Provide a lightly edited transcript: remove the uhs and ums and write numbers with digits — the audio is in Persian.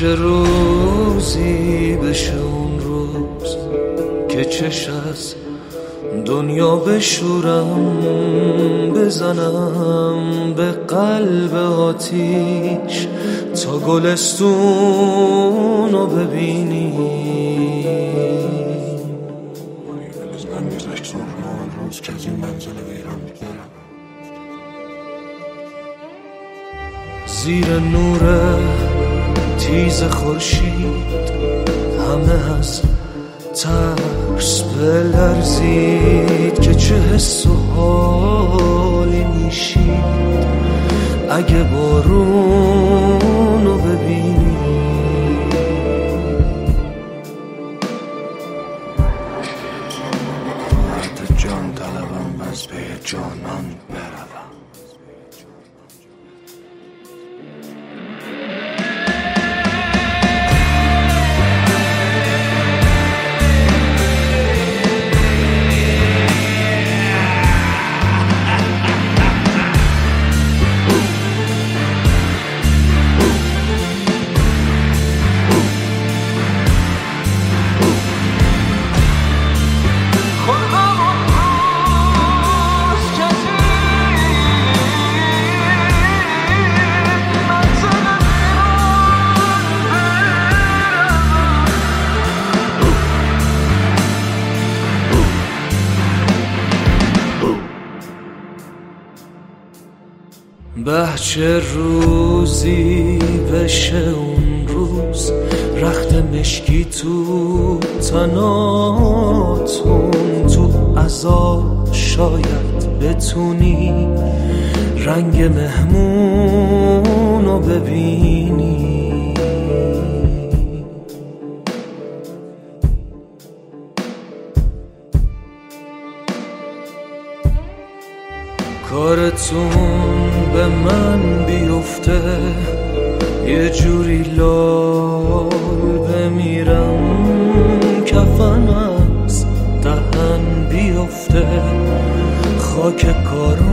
چه روزی بشه اون روز که چش از دنیا بشورم، بزنم به قلب آتیش تا گلستون رو ببینی. زیر نور تیز خورشید همه از ترس بلرزید که چه حس و حالی میشید اگه بارون رو ببینی. مرد جان طلبم از پی جانان بروم. به چه روزی بشه اون روز رخت مشکی تو تناتون، تو عذاب شاید بتونی رنگ مهمون رو ببینی. کارتون به من بیفته یه جوری لال بمیرم، کفن از دهن بیفته خاک کارم